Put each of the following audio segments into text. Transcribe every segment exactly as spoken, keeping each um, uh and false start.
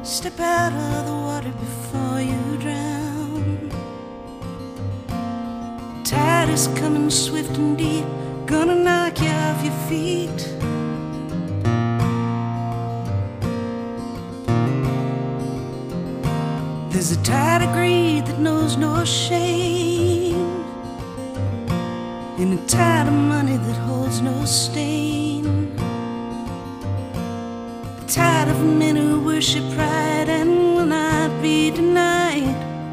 Step out of the water before you drown. Tide is coming swift and deep, gonna knock you off your feet. There's a tide of greed that knows no shame, and a tide of money that holds no stain. A tide of men who worship pride and will not be denied.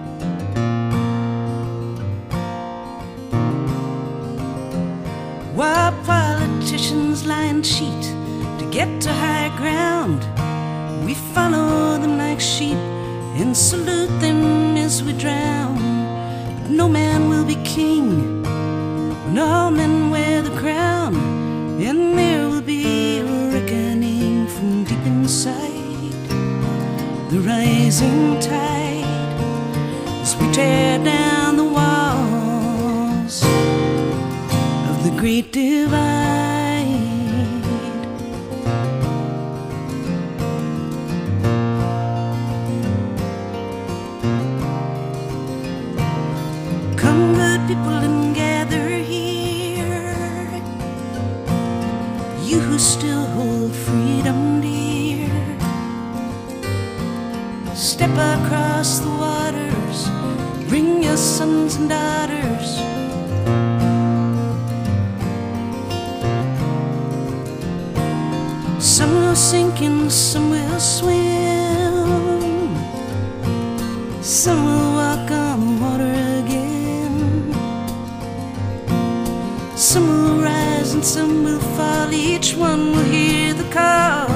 While politicians lie and cheat to get to higher ground, we follow them like sheep and salute them as we drown. But no man will be king when all men wear the crown, and there will be a reckoning from deep inside the rising tide as we tear down the walls of the Great Divide. Come, good people, and gather here, you who still hold freedom dear. Step across the waters, bring your sons and daughters. Some will sink and some will swim, some will walk on the water again. Some will rise and some will fall, each one will hear the call.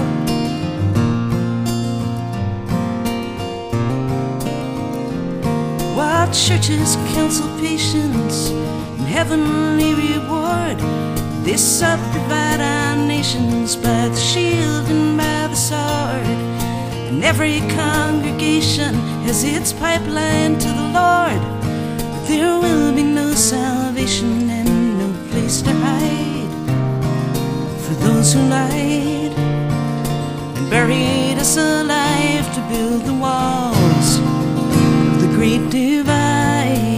While churches counsel patience and heavenly reward, they subdivide our nations by the shield and by the sword. And every congregation has its pipeline to the Lord, but there will be no salvation and no place to hide for those who lied and buried us alive to build the walls of the Great Divide.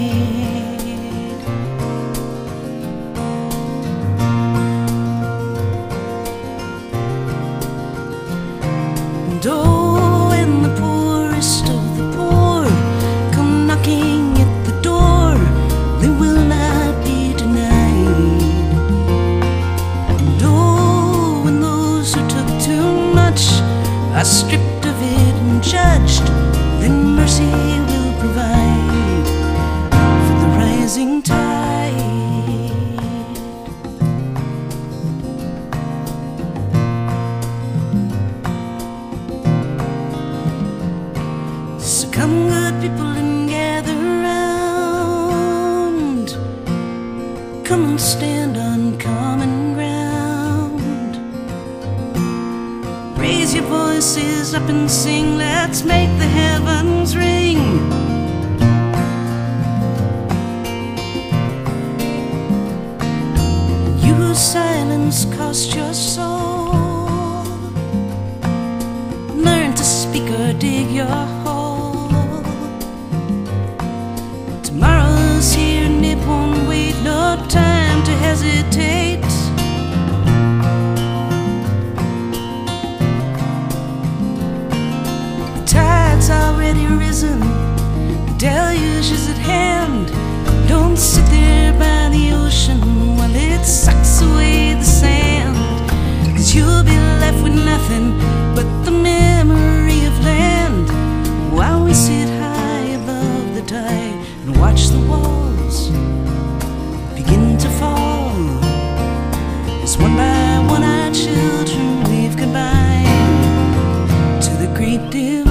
And oh, when the poorest of the poor come knocking at the door, they will not be denied. And oh, when those who took too much are stripped of it and judged, then mercy will provide for the rising tide. So come, good people, and gather round. Come and stand on common ground. Raise your voices up and sing, let's make the heavens ring. You whose silence cost your soul, learn to speak or dig your hole. Tomorrow's here and it won't wait, no time to hesitate. The tide's already risen, the deluge is at hand. Don't sit there by the ocean while it sucks away the sand, 'cause you'll be left with nothing but the memory of land, while we sit high above the tide and watch the walls begin to fall, as one by one our children wave goodbye to the Great Divide.